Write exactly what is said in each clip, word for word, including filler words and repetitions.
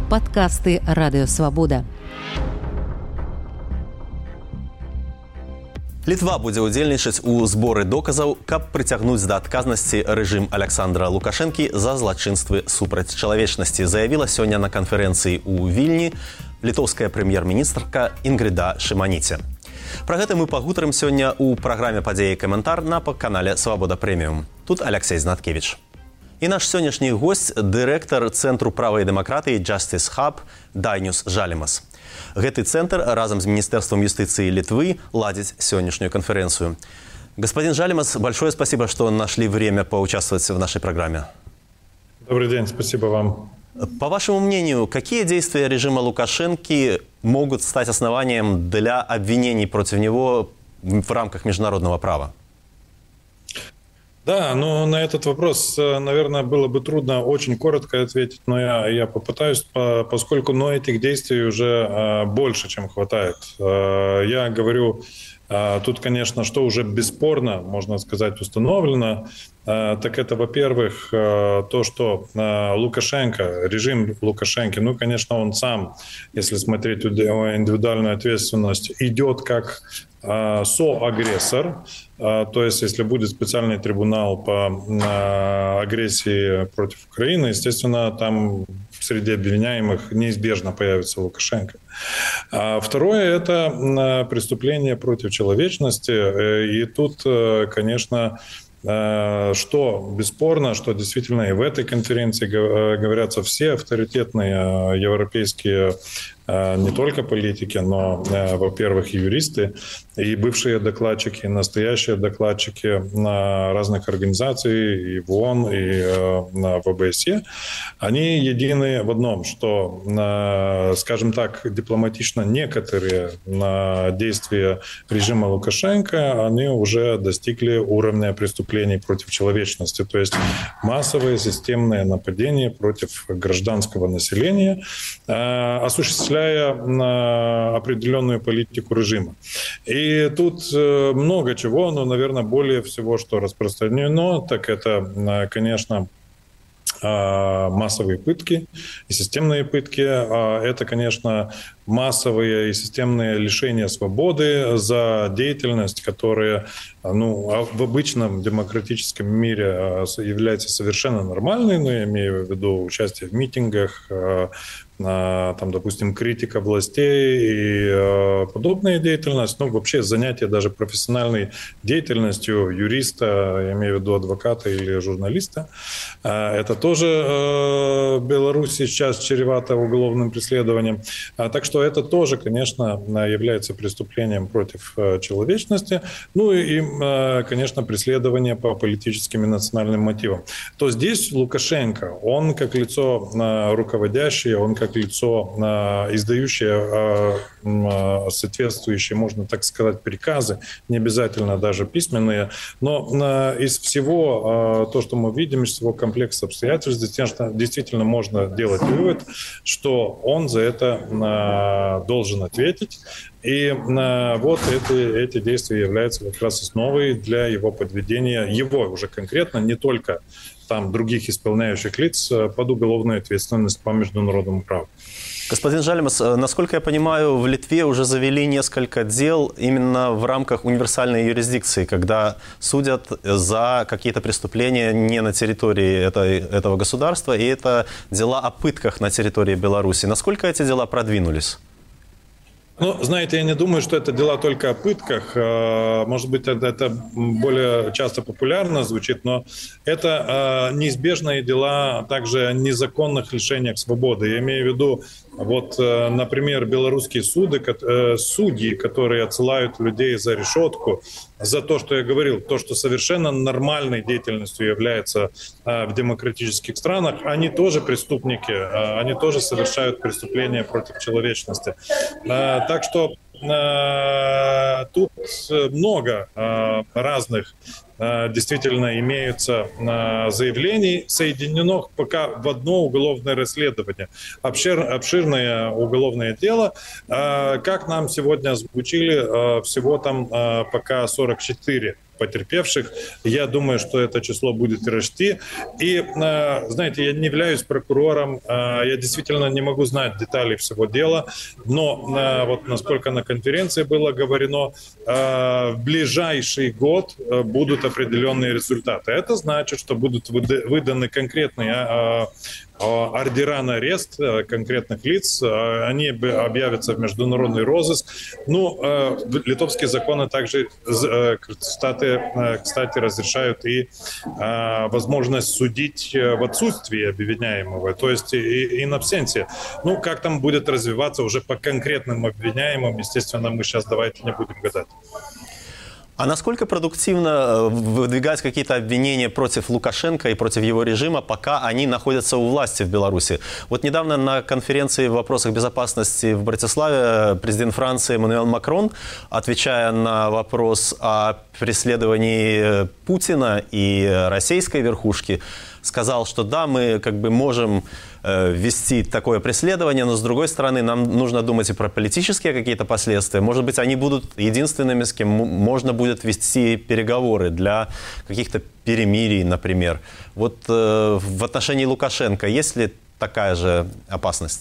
Падкасты Радыёвабода. Літва будзе ўдзельнічаць у зборы доказаў, каб прыцягнуць да адказнасці рэжым Александра Лукашэнкі за злачынствы супраць чалавечнасці, заявіла сёння на канферэнцыі ў Вільні літоўская прэм'ер-міністрка Інгрыда Шыманіце. Пра гэта мы пагутарым сёння ў праграме «Падзеі і каментар» на канале «Свабода Прэміум». Тут Алексей Знаткевич. І наш сённяшні госць – дырэктар Цэнтру права і дэмакратыі Justice Hub Дайнюс Жалімас. Гэты центр разом с Министерством юстиции Литвы ладит сегодняшнюю конференцию. Господин Жалимас, большое спасибо, что нашли время поучаствовать в нашей программе. Добрый день, спасибо вам. По вашему мнению, какие действия режима Лукашенки могут стать основанием для обвинений против него в рамках международного права? Да, но на этот вопрос, наверное, было бы трудно очень коротко ответить, но я, я попытаюсь, поскольку но этих действий уже больше, чем хватает. Я говорю, тут, конечно, что уже бесспорно, можно сказать, установлено, так это, во-первых, то, что Лукашенко, режим Лукашенко, ну, конечно, он сам, если смотреть индивидуальную ответственность, идет как соагрессор, то есть если будет специальный трибунал по агрессии против Украины, естественно, там среди обвиняемых неизбежно появится Лукашенко. А второе – это преступление против человечности, и тут, конечно, что бесспорно, что действительно и в этой конференции говорятся все авторитетные европейские не только политики, но, во-первых, и юристы, и бывшие докладчики, и настоящие докладчики разных организаций, и в ООН, и в ОБСЕ, они едины в одном, что, скажем так, дипломатично некоторые действия режима Лукашенко, они уже достигли уровня преступлений против человечности, то есть массовые системные нападения против гражданского населения, осуществляя определенную политику режима. И тут много чего, но, наверное, более всего, что распространено, так это, конечно, массовые пытки и системные пытки. Это, конечно, массовые и системные лишения свободы за деятельность, которая, ну, в обычном демократическом мире является совершенно нормальной, но я имею в виду участие в митингах, там, допустим, критика властей и э, подобная деятельность, ну, вообще занятие даже профессиональной деятельностью юриста, я имею в виду адвоката или журналиста, э, это тоже э, в Беларуси сейчас чревато уголовным преследованием. А, так что это тоже, конечно, является преступлением против э, человечности, ну и, э, конечно, преследование по политическим и национальным мотивам. То здесь Лукашенко, он как лицо э, руководящее, он как лицо, издающее соответствующие, можно так сказать, приказы, не обязательно даже письменные, но из всего, то, что мы видим, из всего комплекса обстоятельств, действительно можно делать вывод, что он за это должен ответить. И вот эти, эти действия являются как раз основой для его подведения, его уже конкретно, не только там других исполняющих лиц, под уголовную ответственность по международному праву. Господин Жалимас, насколько я понимаю, в Литве уже завели несколько дел именно в рамках универсальной юрисдикции, когда судят за какие-то преступления не на территории этой, этого государства, и это дела о пытках на территории Беларуси. Насколько эти дела продвинулись? Ну, знаете, я не думаю, что это дела только о пытках. Может быть, это более часто популярно звучит, но это неизбежные дела также о незаконных лишениях свободы. Я имею в виду, вот, например, белорусские суды, судьи, которые отсылают людей за решетку, за то, что я говорил, то, что совершенно нормальной деятельностью является в демократических странах, они тоже преступники, они тоже совершают преступления против человечности. Так что тут много разных действительно имеются заявлений, соединенных пока в одно уголовное расследование. Обшир, обширное уголовное дело. Как нам сегодня озвучили, всего там пока сорок четыре потерпевших. Я думаю, что это число будет расти. И, знаете, я не являюсь прокурором, я действительно не могу знать деталей всего дела, но вот насколько на конференции было говорено, в ближайший год будут определенные результаты. Это значит, что будут выданы конкретные ордера на арест конкретных лиц, они объявятся в международный розыск. Ну, литовские законы также, кстати, кстати разрешают и возможность судить в отсутствии обвиняемого, то есть и in absentia. Ну, как там будет развиваться уже по конкретным обвиняемым, естественно, мы сейчас давайте не будем гадать. А насколько продуктивно выдвигать какие-то обвинения против Лукашенко и против его режима, пока они находятся у власти в Беларуси? Вот недавно на конференции в вопросах безопасности в Братиславе президент Франции Эммануэль Макрон, отвечая на вопрос о преследовании Путина и российской верхушки, сказал, что да, мы как бы можем э, вести такое преследование, но с другой стороны нам нужно думать и про политические какие-то последствия. Может быть, они будут единственными, с кем можно будет вести переговоры для каких-то перемирий, например. Вот э, в отношении Лукашенко есть ли такая же опасность?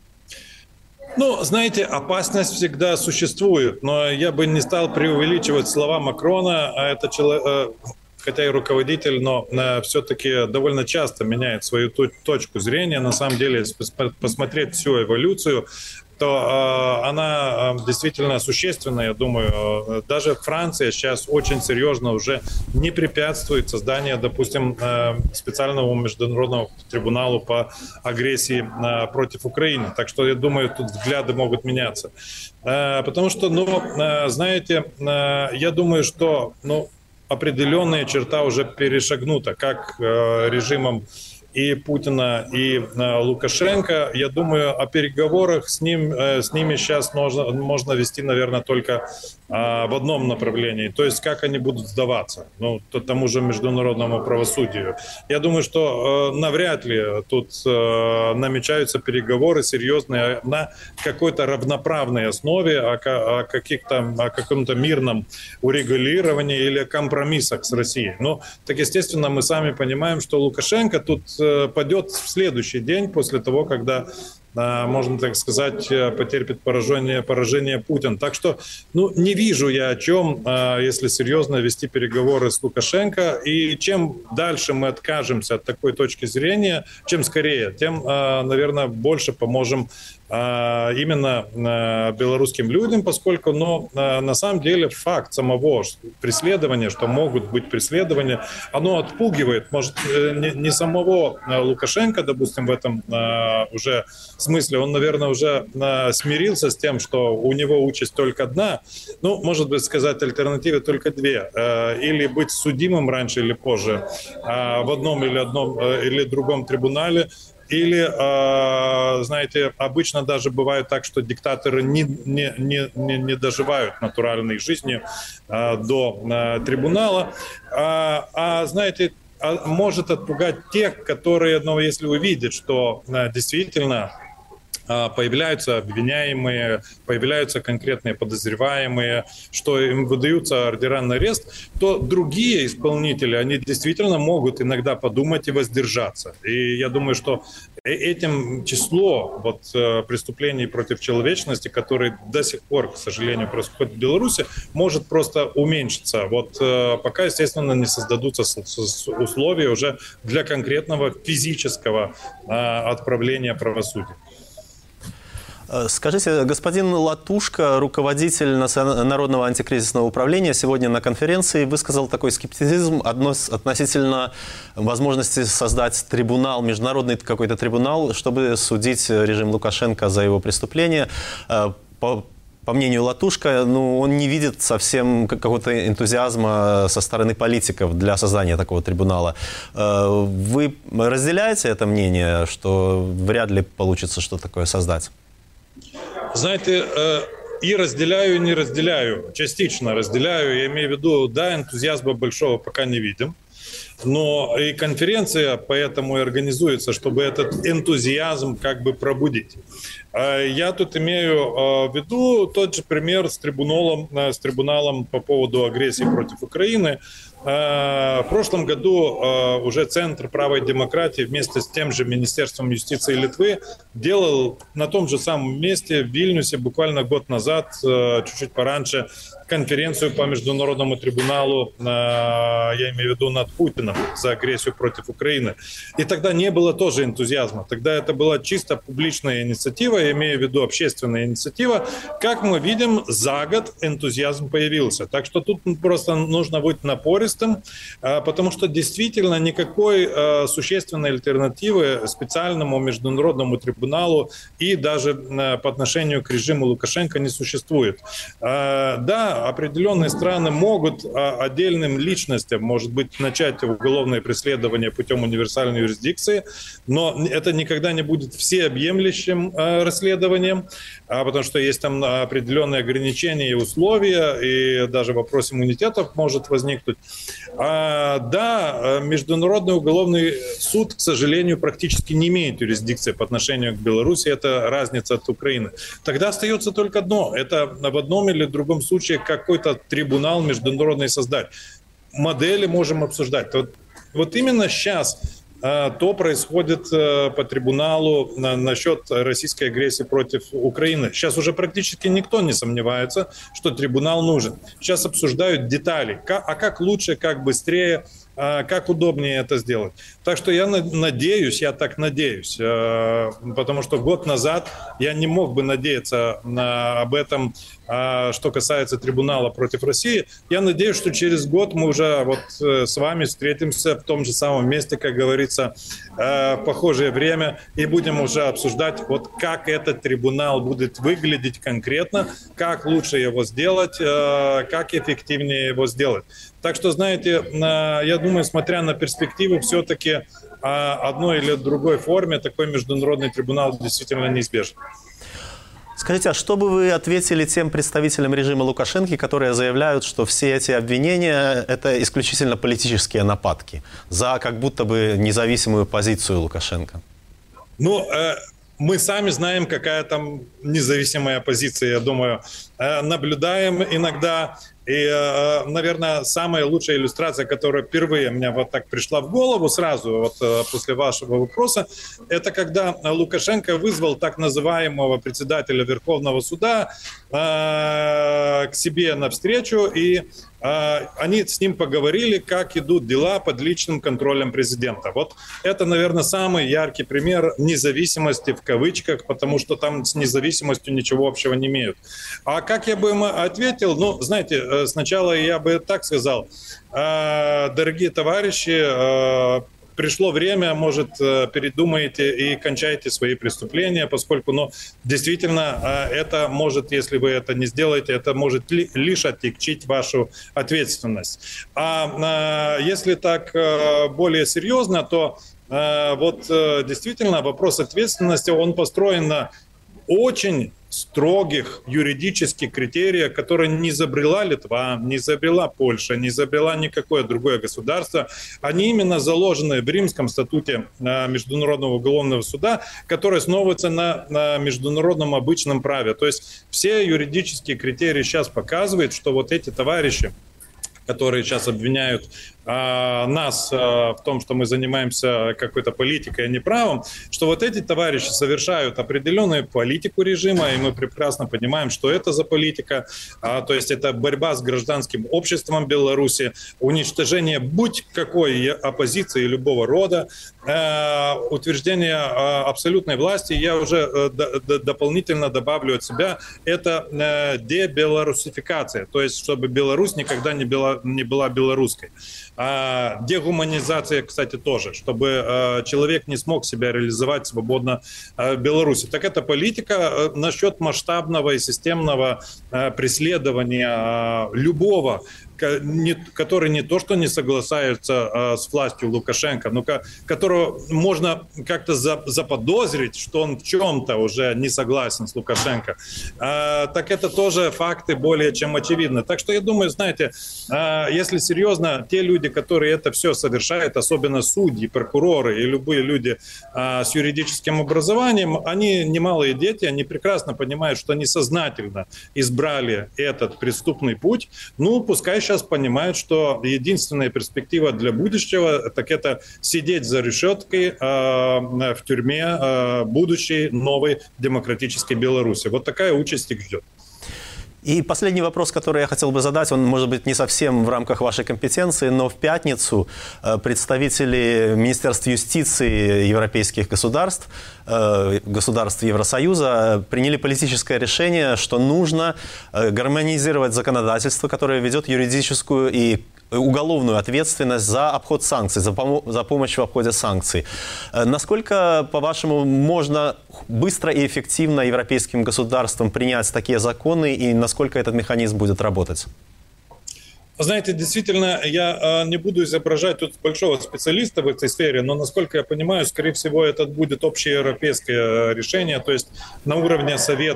Ну, знаете, опасность всегда существует, но я бы не стал преувеличивать слова Макрона, а это человек... хотя и руководитель, но э, все-таки довольно часто меняет свою точку зрения. На самом деле, если посмотреть всю эволюцию, то э, она э, действительно существенна, я думаю. Даже Франция сейчас очень серьезно уже не препятствует созданию, допустим, э, специального международного трибунала по агрессии э, против Украины. Так что, я думаю, тут взгляды могут меняться. Э, потому что, ну, э, знаете, э, я думаю, что... ну, определенная черта уже перешагнута, как э, режимом и Путина, и э, Лукашенко. Я думаю, о переговорах с, ним, э, с ними сейчас можно, можно вести, наверное, только э, в одном направлении. То есть, как они будут сдаваться, ну, то, тому же международному правосудию. Я думаю, что э, навряд ли тут э, намечаются переговоры серьезные на какой-то равноправной основе, о, о, каких-то, о каком-то мирном урегулировании или компромиссах с Россией. Ну, так, естественно, мы сами понимаем, что Лукашенко тут падет в следующий день после того, когда, можно так сказать, потерпит поражение, поражение Путин. Так что, ну, не вижу я о чем, если серьезно вести переговоры с Лукашенко. И чем дальше мы откажемся от такой точки зрения, чем скорее, тем, наверное, больше поможем именно белорусским людям, поскольку, ну, на самом деле факт самого преследования, что могут быть преследования, оно отпугивает, может, не самого Лукашенко, допустим, в этом уже смысле, он, наверное, уже смирился с тем, что у него участь только одна, ну, может быть, сказать, альтернативы только две, или быть судимым раньше или позже в одном или одном или другом трибунале, или, знаете, обычно даже бывает так, что диктаторы не, не, не, не доживают натуральной жизни до трибунала. А, а знаете, может отпугать тех, которые, ну, если увидят, что действительно появляются обвиняемые, появляются конкретные подозреваемые, что им выдаются ордера на арест, то другие исполнители, они действительно могут иногда подумать и воздержаться. И я думаю, что этим число вот, преступлений против человечности, которые до сих пор, к сожалению, происходят в Беларуси, может просто уменьшиться. Вот пока, естественно, не создадутся условия уже для конкретного физического отправления правосудия. Скажите, господин Латушко, руководитель Народного антикризисного управления, сегодня на конференции высказал такой скептицизм относительно возможности создать трибунал, международный какой-то трибунал, чтобы судить режим Лукашенко за его преступления. По, по мнению Латушко, ну, он не видит совсем какого-то энтузиазма со стороны политиков для создания такого трибунала. Вы разделяете это мнение, что вряд ли получится что-то такое создать? Знаете, и разделяю, и не разделяю. Частично разделяю. Я имею в виду, да, энтузиазма большого пока не видим. Но и конференция поэтому и организуется, чтобы этот энтузиазм как бы пробудить. Я тут имею в виду тот же пример с трибуналом, с трибуналом по поводу агрессии против Украины. В прошлом году уже Центр права и демократии вместе с тем же Министерством юстиции Литвы делал на том же самом месте в Вильнюсе буквально год назад, чуть-чуть пораньше, конференцию по международному трибуналу, я имею в виду над Путиным, за агрессию против Украины. И тогда не было тоже энтузиазма. Тогда это была чисто публичная инициатива, я имею в виду общественная инициатива. Как мы видим, за год энтузиазм появился. Так что тут просто нужно быть напористым, потому что действительно никакой существенной альтернативы специальному международному трибуналу и даже по отношению к режиму Лукашенко не существует. Да, определенные страны могут отдельным личностям, может быть, начать уголовное преследование путем универсальной юрисдикции, но это никогда не будет всеобъемлющим расследованием, потому что есть там определенные ограничения и условия, и даже вопрос иммунитетов может возникнуть. Да, Международный уголовный суд, к сожалению, практически не имеет юрисдикции по отношению к Беларуси, это разница от Украины. Тогда остается только одно, это в одном или другом случае какой-то трибунал международный создать. Модели можем обсуждать. Вот, вот именно сейчас а, то происходит а, по трибуналу на, насчет российской агрессии против Украины. Сейчас уже практически никто не сомневается, что трибунал нужен. Сейчас обсуждают детали. Как, а как лучше, как быстрее, а, как удобнее это сделать. Так что я надеюсь, я так надеюсь, а, потому что год назад я не мог бы надеяться на, об этом, что касается трибунала против России. Я надеюсь, что через год мы уже вот с вами встретимся в том же самом месте, как говорится, в похожее время, и будем уже обсуждать, вот как этот трибунал будет выглядеть конкретно, как лучше его сделать, как эффективнее его сделать. Так что, знаете, я думаю, смотря на перспективы, все-таки одной или другой форме такой международный трибунал действительно неизбежен. Скажите, а что бы вы ответили тем представителям режима Лукашенко, которые заявляют, что все эти обвинения – это исключительно политические нападки за как будто бы независимую позицию Лукашенко? Ну, э, мы сами знаем, какая там независимая позиция, я думаю. Э, наблюдаем иногда. И, наверное, самая лучшая иллюстрация, которая впервые мне вот так пришла в голову сразу вот после вашего вопроса, это когда Лукашенко вызвал так называемого председателя Верховного суда э, к себе на встречу, и э, они с ним поговорили, как идут дела под личным контролем президента. Вот это, наверное, самый яркий пример независимости в кавычках, потому что там с независимостью ничего общего не имеют. А как я бы им ответил? Ну, знаете, сначала я бы так сказал, дорогие товарищи, пришло время, может, передумаете и кончаете свои преступления, поскольку, ну, действительно, это может, если вы это не сделаете, это может ли, лишь оттягчить вашу ответственность. А если так более серьезно, то вот действительно вопрос ответственности, он построен на очень строгих юридических критериях, которые не изобрела Литва, не изобрела Польша, не изобрела никакое другое государство. Они именно заложены в Римском статуте Международного уголовного суда, который основывается на, на международном обычном праве. То есть все юридические критерии сейчас показывают, что вот эти товарищи, которые сейчас обвиняют а, нас а, в том, что мы занимаемся какой-то политикой, а не правом, что вот эти товарищи совершают определенную политику режима, и мы прекрасно понимаем, что это за политика. А, то есть это борьба с гражданским обществом Беларуси, уничтожение будь какой оппозиции любого рода, а, утверждение а, абсолютной власти. Я уже а, д- дополнительно добавлю от себя, это а, дебелорусификация, то есть чтобы Беларусь никогда не была, не была белорусской. А дегуманизация, кстати, тоже, чтобы э, человек не смог себя реализовать свободно э, в Беларуси. Так это политика э, насчет масштабного и системного э, преследования э, любого не, который не то что не соглашается а, с властью Лукашенко, но ко, которого можно как-то за, заподозрить, что он в чем-то уже не согласен с Лукашенко, а, так это тоже факты более чем очевидны. Так что я думаю, знаете, а, если серьезно, те люди, которые это все совершают, особенно судьи, прокуроры и любые люди а, с юридическим образованием, они немалые дети, они прекрасно понимают, что они сознательно избрали этот преступный путь. Ну, пускай сейчас понимают, что единственная перспектива для будущего, так это сидеть за решеткой э, в тюрьме э, будущей новой демократической Беларуси. Вот такая участь их ждет. И последний вопрос, который я хотел бы задать, он, может быть, не совсем в рамках вашей компетенции, но в пятницу представители Министерства юстиции европейских государств, государств Евросоюза приняли политическое решение, что нужно гармонизировать законодательство, которое ведет юридическую и уголовную ответственность за обход санкций, за, пом- за помощь в обходе санкций. Насколько, по-вашему, можно быстро и эффективно европейским государствам принять такие законы, и насколько этот механизм будет работать? Знаете, действительно, я не буду изображать тут большого специалиста в этой сфере, но, насколько я понимаю, скорее всего, это будет общеевропейское решение, то есть на уровне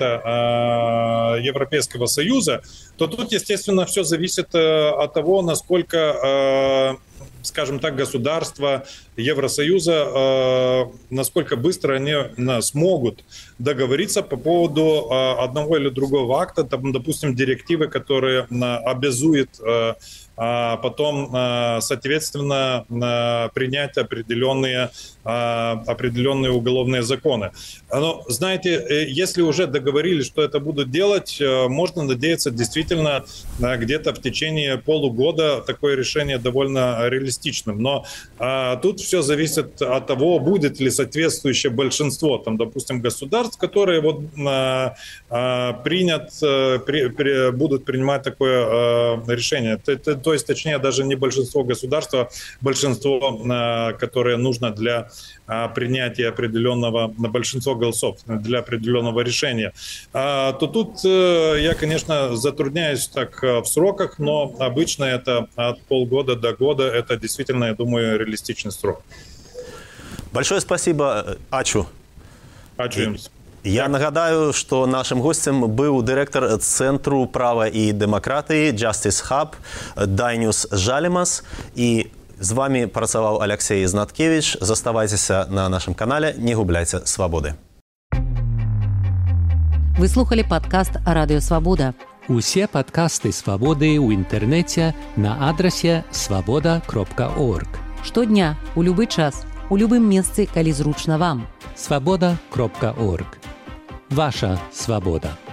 Совета Европейского Союза, то тут, естественно, все зависит от того, насколько, скажем так, государства Евросоюза, э, насколько быстро они э, смогут договориться по поводу э, одного или другого акта, там, допустим, директивы, которые э, обязуют э, а потом, соответственно, принять определенные, определенные уголовные законы. Но, знаете, если уже договорились, что это будут делать, можно надеяться, действительно, где-то в течение полугода такое решение довольно реалистичным. Но тут все зависит от того, будет ли соответствующее большинство, там, допустим, государств, которые вот принят, при, при, будут принимать такое решение. То есть, точнее, даже не большинство государств, а большинство, которое нужно для принятия определенного, большинство голосов для определенного решения. То тут я, конечно, затрудняюсь так в сроках, но обычно это от полгода до года. Это действительно, я думаю, реалистичный срок. Большое спасибо, Ачу. Ачу им. Я нагадаю, що нашим гостем був директор Центру права і демократії Justice Hub Дайнюс Жалімас. І з вами працював Олексій Знаткевич. Заставайтеся на нашем канале, не губляйте свободы. Вы слухали подкаст «Радио Свобода». Усе подкасты «Свободы» у интернете на адресе свобода крапка орг. Штодня, у любы час, у любым месцы, калі зручна вам. свобода крапка орг. Ваша свобода.